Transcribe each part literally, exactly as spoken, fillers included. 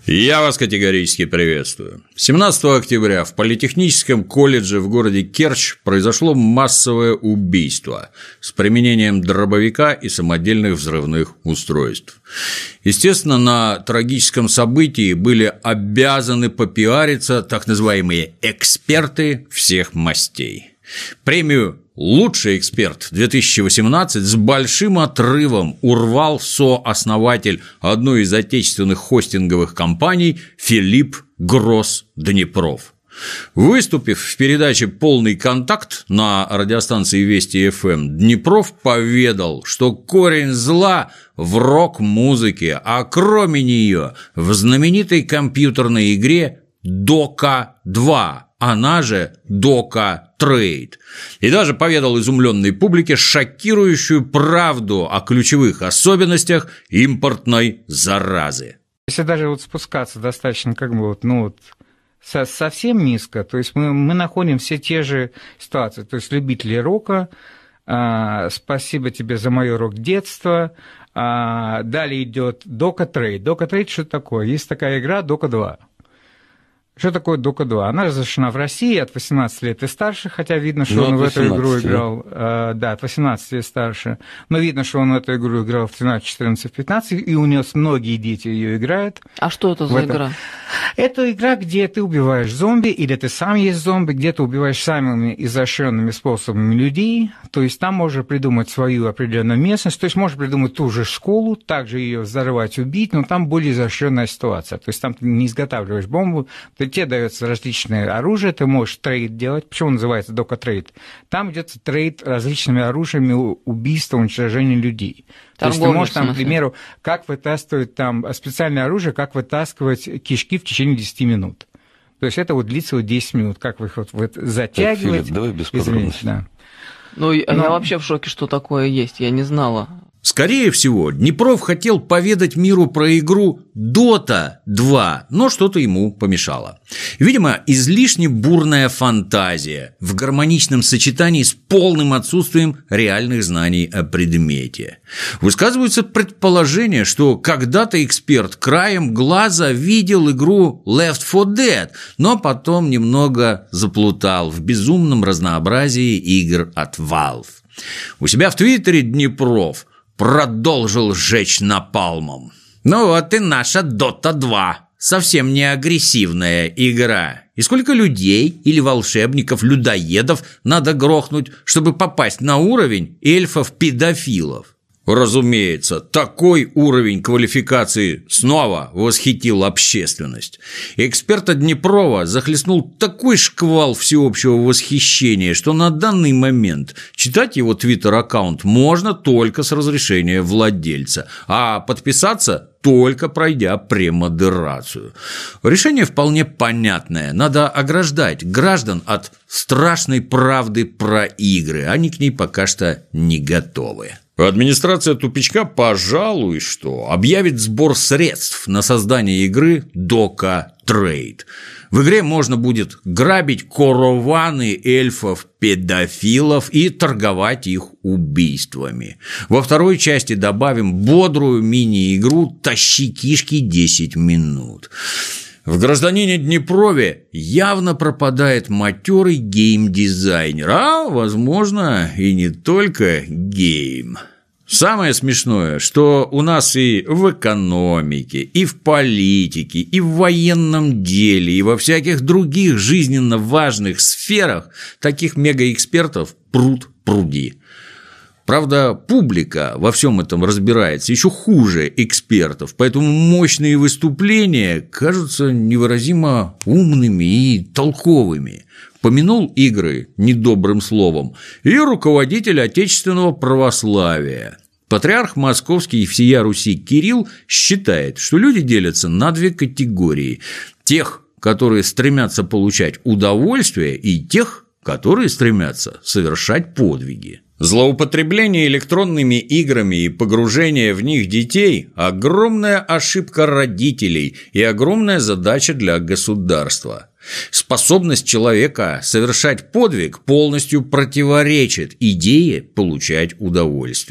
Я вас категорически приветствую. семнадцатого октября в Политехническом колледже в городе Керчь произошло массовое убийство с применением дробовика и самодельных взрывных устройств. Естественно, на трагическом событии были обязаны попиариться так называемые эксперты всех мастей. Премию «Лучший эксперт две тысячи восемнадцать» с большим отрывом урвал сооснователь одной из отечественных хостинговых компаний Филипп Гросс-Днепров. Выступив в передаче «Полный контакт» на радиостанции Вести эф эм, Днепров поведал, что корень зла в рок-музыке, а кроме нее в знаменитой компьютерной игре «Дока два», она же Дока Трейд, и даже поведал изумленной публике шокирующую правду о ключевых особенностях импортной заразы. Если даже вот спускаться достаточно как бы вот, ну вот со, совсем низко, то есть мы, мы находим все те же ситуации, то есть любители рока, а, спасибо тебе за мое рок-детство, а, далее идет Дока Трейд. Дока Трейд что такое? Есть такая игра Дока два. Что такое Дока два? Она разрешена в России от восемнадцати лет и старше, хотя видно, что ну, он в эту игру играл, э, да, от восемнадцати лет и старше, но видно, что он в эту игру играл в тринадцать, четырнадцать, пятнадцать, и у него многие дети ее играют. А что это за это... игра? Это игра, где ты убиваешь зомби, или ты сам есть зомби, где ты убиваешь самыми изощренными способами людей, то есть там можно придумать свою определенную местность, то есть можно придумать ту же школу, также ее взорвать, убить, но там более изощренная ситуация, то есть там ты не изготавливаешь бомбу, ты тебе дается различное оружие, ты можешь трейд делать. Почему он называется Дока Трейд? Там идется трейд различными оружиями убийства, уничтожения людей. Торговля, то есть ты можешь там, к примеру, как вытаскивать там специальное оружие, как вытаскивать кишки в течение десяти минут. То есть это вот длится вот десять минут, как вы их вот, вот затягивать. Так, Филипп, давай без подробностей. Да. Ну, я Но... вообще в шоке, что такое есть, я не знала. Скорее всего, Днепров хотел поведать миру про игру Дота два, но что-то ему помешало. Видимо, излишне бурная фантазия в гармоничном сочетании с полным отсутствием реальных знаний о предмете. Высказываются предположения, что когда-то эксперт краем глаза видел игру Left фор Dead, но потом немного заплутал в безумном разнообразии игр от Valve. У себя в Твиттере Днепров продолжил жечь напалмом. Ну вот и наша Дота два. Совсем не агрессивная игра. И сколько людей или волшебников-людоедов надо грохнуть, чтобы попасть на уровень эльфов-педофилов? Разумеется, такой уровень квалификации снова восхитил общественность. Эксперта Днепрова захлестнул такой шквал всеобщего восхищения, что на данный момент читать его твиттер-аккаунт можно только с разрешения владельца, а подписаться только пройдя премодерацию. Решение вполне понятное. Надо ограждать граждан от страшной правды про игры. Они к ней пока что не готовы. Администрация тупичка, пожалуй, что объявит сбор средств на создание игры Дока Трейд. В игре можно будет грабить караваны эльфов-педофилов и торговать их убийствами. Во второй части добавим бодрую мини-игру «Тащи кишки десять минут». В «Гражданине Днепрове» явно пропадает матерый гейм-дизайнер, а, возможно, и не только гейм. Самое смешное, что у нас и в экономике, и в политике, и в военном деле, и во всяких других жизненно важных сферах таких мегаэкспертов пруд-пруди. Правда, публика во всем этом разбирается еще хуже экспертов, поэтому мощные выступления кажутся невыразимо умными и толковыми. Помянул игры недобрым словом и руководитель отечественного православия. Патриарх Московский и всея Руси Кирилл считает, что люди делятся на две категории – тех, которые стремятся получать удовольствие, и тех, которые стремятся совершать подвиги. Злоупотребление электронными играми и погружение в них детей – огромная ошибка родителей и огромная задача для государства. Способность человека совершать подвиг полностью противоречит идее получать удовольствие.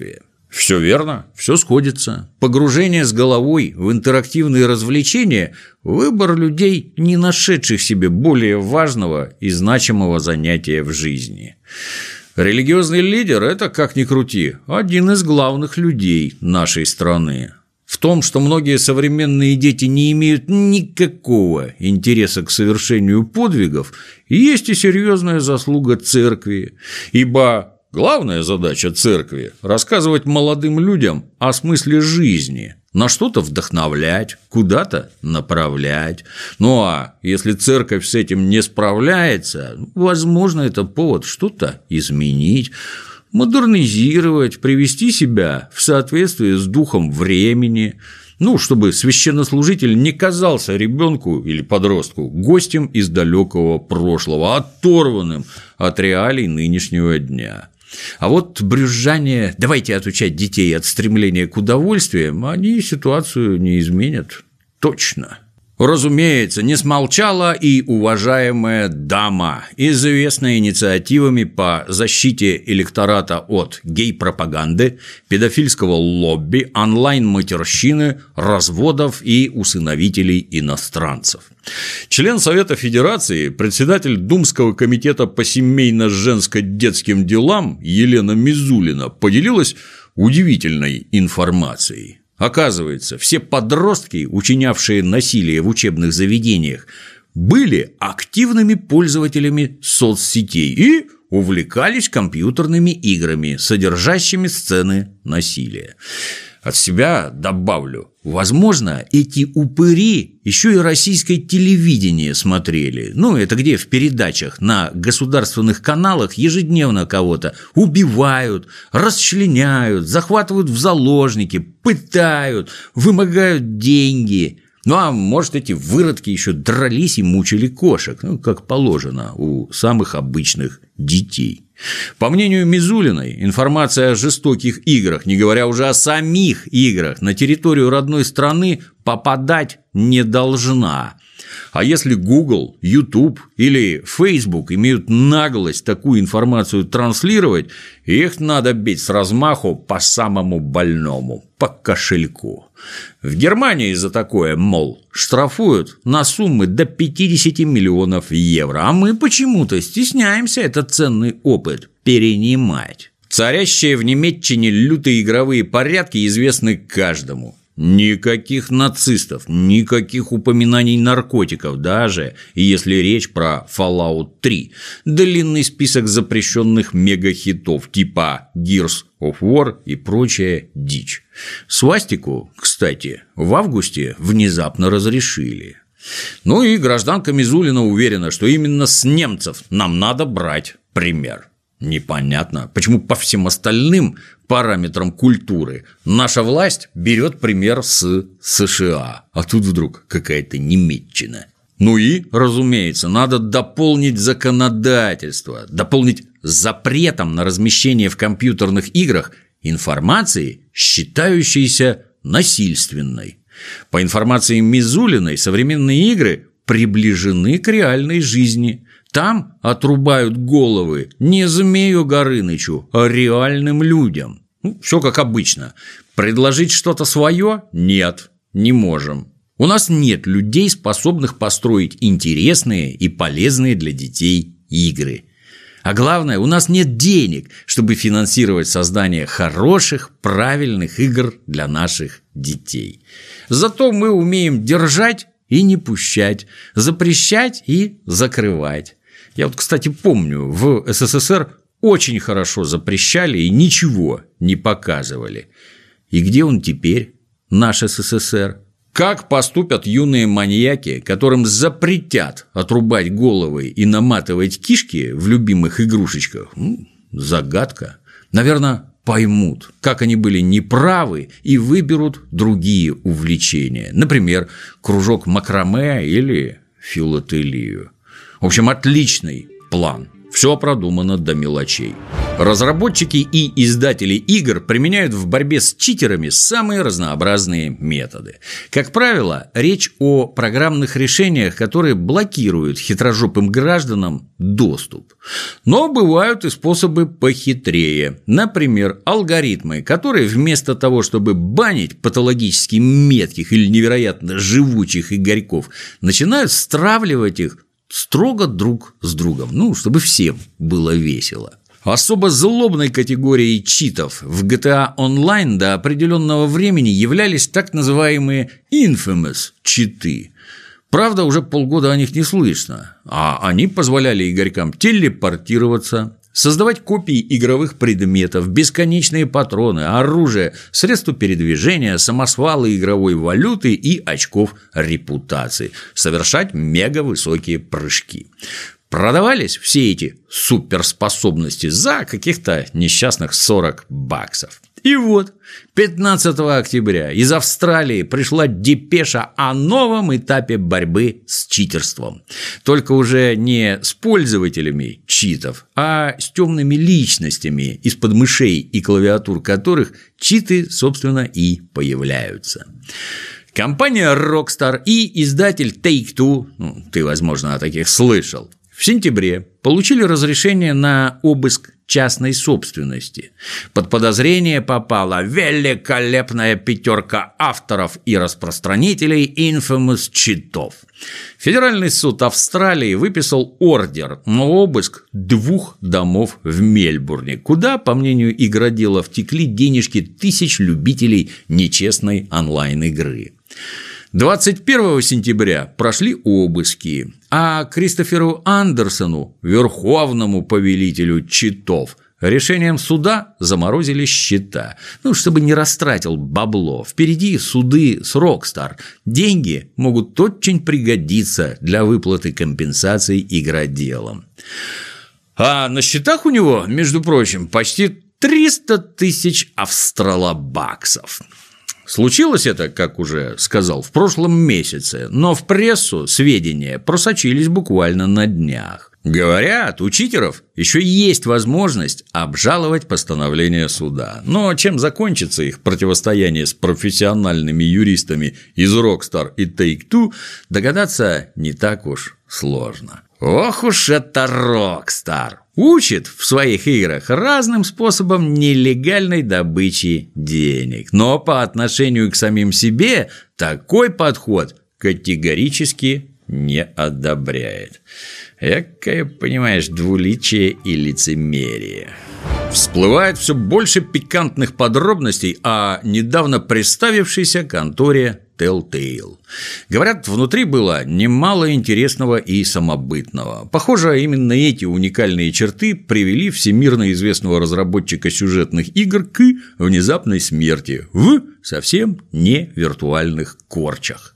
Все верно, все сходится. Погружение с головой в интерактивные развлечения – выбор людей, не нашедших себе более важного и значимого занятия в жизни. Религиозный лидер – это, как ни крути, один из главных людей нашей страны. В том, что многие современные дети не имеют никакого интереса к совершению подвигов, есть и серьезная заслуга церкви, ибо главная задача церкви – рассказывать молодым людям о смысле жизни, на что-то вдохновлять, куда-то направлять. Ну а если церковь с этим не справляется, возможно, это повод что-то изменить, модернизировать, привести себя в соответствие с духом времени, ну, чтобы священнослужитель не казался ребенку или подростку гостем из далекого прошлого, оторванным от реалий нынешнего дня. А вот брюзжание «давайте отучать детей от стремления к удовольствиям» они ситуацию не изменят точно. Разумеется, не смолчала и уважаемая дама, известная инициативами по защите электората от гей-пропаганды, педофильского лобби, онлайн-матерщины, разводов и усыновителей иностранцев. Член Совета Федерации, председатель Думского комитета по семейно-женско-детским делам Елена Мизулина поделилась удивительной информацией. Оказывается, все подростки, учинявшие насилие в учебных заведениях, были активными пользователями соцсетей и увлекались компьютерными играми, содержащими сцены насилия. От себя добавлю, возможно, эти упыри еще и российское телевидение смотрели. Ну, это где в передачах на государственных каналах ежедневно кого-то убивают, расчленяют, захватывают в заложники, пытают, вымогают деньги. Ну, а может, эти выродки еще дрались и мучили кошек, ну, как положено у самых обычных детей. По мнению Мизулиной, информация о жестоких играх, не говоря уже о самих играх, на территорию родной страны попадать не должна. А если Google, YouTube или Facebook имеют наглость такую информацию транслировать, их надо бить с размаху по самому больному, по кошельку. В Германии за такое, мол, штрафуют на суммы до пятьдесят миллионов евро, а мы почему-то стесняемся этот ценный опыт перенимать. Царящие в Немеччине лютые игровые порядки известны каждому. Никаких нацистов, никаких упоминаний наркотиков, даже если речь про Fallout три. Длинный список запрещенных мегахитов типа Gears of War и прочая дичь. Свастику, кстати, в августе внезапно разрешили. Ну и гражданка Мизулина уверена, что именно с немцев нам надо брать пример. Непонятно, почему по всем остальным параметрам культуры наша власть берет пример с США, а тут вдруг какая-то Немеччина. Ну и, разумеется, надо дополнить законодательство, дополнить запретом на размещение в компьютерных играх информации, считающейся насильственной. По информации Мизулиной, современные игры приближены к реальной жизни. Там отрубают головы не Змею Горынычу, а реальным людям. Ну, все как обычно. Предложить что-то свое? Нет, не можем. У нас нет людей, способных построить интересные и полезные для детей игры. А главное, у нас нет денег, чтобы финансировать создание хороших, правильных игр для наших детей. Зато мы умеем держать и не пущать, запрещать и закрывать. Я вот, кстати, помню, в СССР очень хорошо запрещали и ничего не показывали. И где он теперь, наш СССР? Как поступят юные маньяки, которым запретят отрубать головы и наматывать кишки в любимых игрушечках? Ну, загадка. Наверное, поймут, как они были неправы, и выберут другие увлечения. Например, кружок макраме или филателию. В общем, отличный план. Все продумано до мелочей. Разработчики и издатели игр применяют в борьбе с читерами самые разнообразные методы. Как правило, речь о программных решениях, которые блокируют хитрожопым гражданам доступ. Но бывают и способы похитрее. Например, алгоритмы, которые вместо того, чтобы банить патологически метких или невероятно живучих игорьков, начинают стравливать их строго друг с другом, ну, чтобы всем было весело. Особо злобной категорией читов в джи ти эй Online до определенного времени являлись так называемые infamous читы. Правда, уже полгода о них не слышно, а они позволяли игорькам телепортироваться, создавать копии игровых предметов, бесконечные патроны, оружие, средства передвижения, самосвалы игровой валюты и очков репутации, совершать мегавысокие прыжки. Продавались все эти суперспособности за каких-то несчастных сорок баксов. И вот пятнадцатого октября из Австралии пришла депеша о новом этапе борьбы с читерством. Только уже не с пользователями читов, а с темными личностями, из-под мышей и клавиатур которых читы, собственно, и появляются. Компания Rockstar и издатель Take-Two, ну, ты, возможно, о таких слышал, в сентябре получили разрешение на обыск частной собственности. Под подозрение попала великолепная пятерка авторов и распространителей infamous читов. Федеральный суд Австралии выписал ордер на обыск двух домов в Мельбурне, куда, по мнению игроделов, текли денежки тысяч любителей нечестной онлайн-игры. двадцать первого сентября прошли обыски, а Кристоферу Андерсону, верховному повелителю читов, решением суда заморозили счета, ну, чтобы не растратил бабло. Впереди суды с Rockstar. Деньги могут очень пригодиться для выплаты компенсаций игроделам. А на счетах у него, между прочим, почти триста тысяч австралобаксов. Случилось это, как уже сказал, в прошлом месяце, но в прессу сведения просочились буквально на днях. Говорят, у читеров еще есть возможность обжаловать постановление суда. Но чем закончится их противостояние с профессиональными юристами из Rockstar и Take-Two, догадаться не так уж сложно. Ох уж это Rockstar! Учит в своих играх разным способом нелегальной добычи денег. Но по отношению к самим себе такой подход категорически не одобряет. Экое, понимаешь, двуличие и лицемерие. Всплывает все больше пикантных подробностей о недавно представившейся конторе Telltale. Говорят, внутри было немало интересного и самобытного. Похоже, именно эти уникальные черты привели всемирно известного разработчика сюжетных игр к внезапной смерти в совсем не виртуальных корчах.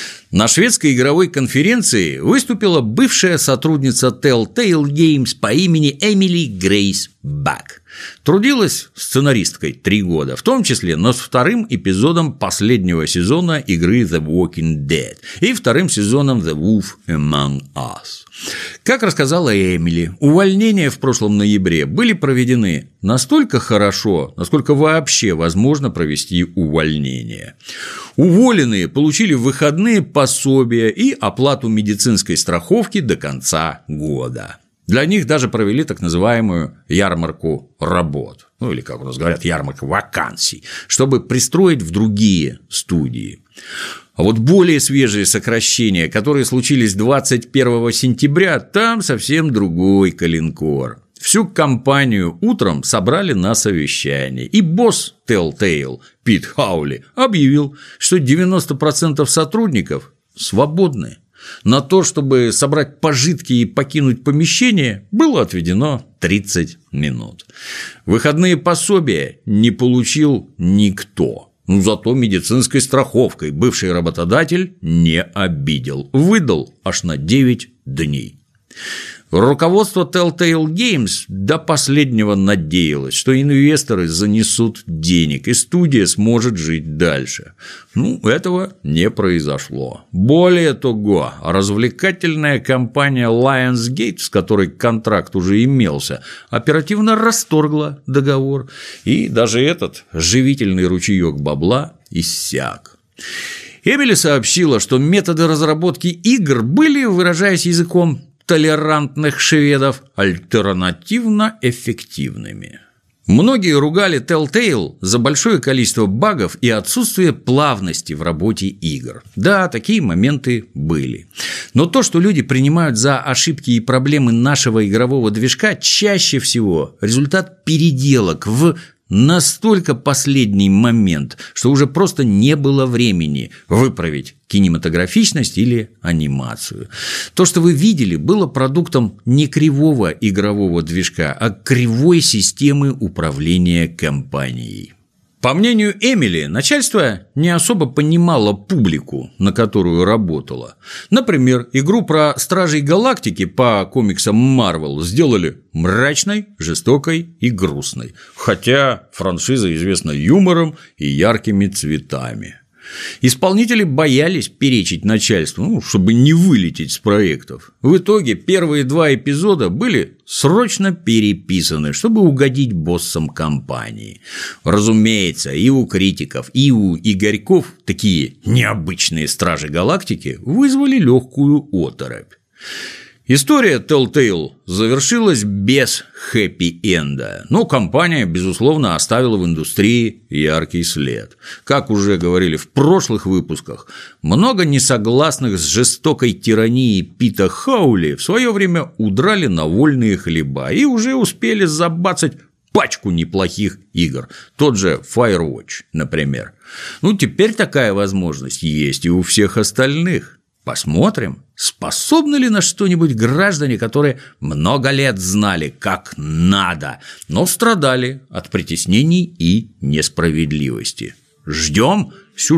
На шведской игровой конференции выступила бывшая сотрудница Telltale Games по имени Эмили Грейс Бак. Трудилась сценаристкой три года, в том числе над вторым эпизодом последнего сезона игры The Walking Dead и вторым сезоном The Wolf Among Us. Как рассказала Эмили, увольнения в прошлом ноябре были проведены настолько хорошо, насколько вообще возможно провести увольнение. Уволенные получили выходные пособия и оплату медицинской страховки до конца года. Для них даже провели так называемую ярмарку работ, ну или, как у нас говорят, ярмарку вакансий, чтобы пристроить в другие студии. А вот более свежие сокращения, которые случились двадцать первого сентября, там совсем другой калинкор. Всю компанию утром собрали на совещание, и босс Telltale Пит Хаули объявил, что девяносто процентов сотрудников свободны. На то, чтобы собрать пожитки и покинуть помещение, было отведено тридцать минут. Выходные пособия не получил никто. Но зато медицинской страховкой бывший работодатель не обидел. Выдал аж на девять дней. Руководство Telltale Games до последнего надеялось, что инвесторы занесут денег, и студия сможет жить дальше. Ну, этого не произошло. Более того, развлекательная компания Lionsgate, с которой контракт уже имелся, оперативно расторгла договор, и даже этот живительный ручеёк бабла иссяк. Эмили сообщила, что методы разработки игр были, выражаясь языком толерантных шведов, альтернативно эффективными. Многие ругали Telltale за большое количество багов и отсутствие плавности в работе игр. Да, такие моменты были. Но то, что люди принимают за ошибки и проблемы нашего игрового движка, чаще всего результат переделок в настолько последний момент, что уже просто не было времени выправить кинематографичность или анимацию. То, что вы видели, было продуктом не кривого игрового движка, а кривой системы управления компанией. По мнению Эмили, начальство не особо понимало публику, на которую работало. Например, игру про Стражей Галактики по комиксам Marvel сделали мрачной, жестокой и грустной, хотя франшиза известна юмором и яркими цветами. Исполнители боялись перечить начальству, ну, чтобы не вылететь с проектов. В итоге первые два эпизода были срочно переписаны, чтобы угодить боссам компании. Разумеется, и у критиков, и у Игорьков такие необычные Стражи Галактики вызвали легкую оторопь. История Telltale завершилась без хэппи-энда, но компания, безусловно, оставила в индустрии яркий след. Как уже говорили в прошлых выпусках, много несогласных с жестокой тиранией Пита Хаули в свое время удрали на вольные хлеба и уже успели забацать пачку неплохих игр, тот же Firewatch, например. Ну, теперь такая возможность есть и у всех остальных. Посмотрим, способны ли на что-нибудь граждане, которые много лет знали, как надо, но страдали от притеснений и несправедливости. Ждем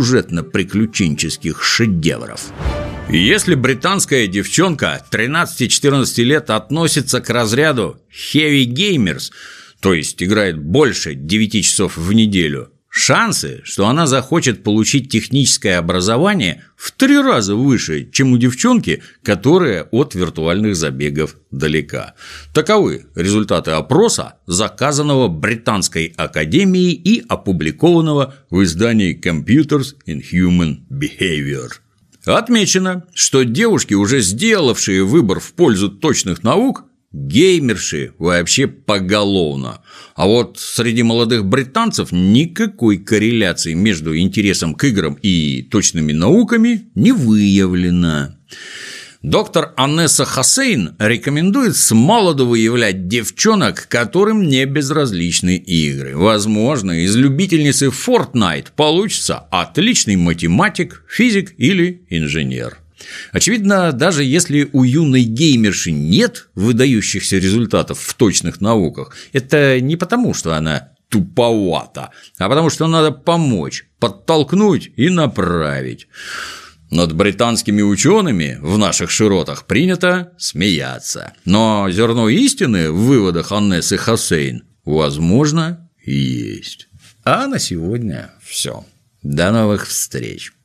сюжетно-приключенческих шедевров. Если британская девчонка тринадцати-четырнадцати лет относится к разряду heavy gamers, то есть играет больше девяти часов в неделю, шансы, что она захочет получить техническое образование, в три раза выше, чем у девчонки, которая от виртуальных забегов далека. Таковы результаты опроса, заказанного Британской академией и опубликованного в издании Computers in Human Behavior. Отмечено, что девушки, уже сделавшие выбор в пользу точных наук, геймерши вообще поголовно. А вот среди молодых британцев никакой корреляции между интересом к играм и точными науками не выявлено. Доктор Анесса Хасейн рекомендует с молоду выявлять девчонок, которым не безразличны игры. Возможно, из любительницы Fortnite получится отличный математик, физик или инженер. Очевидно, даже если у юной геймерши нет выдающихся результатов в точных науках, это не потому, что она туповата, а потому что надо помочь, подтолкнуть и направить. Над британскими учеными в наших широтах принято смеяться, но зерно истины в выводах Анессы Хасейн, возможно, есть. А на сегодня все. До новых встреч.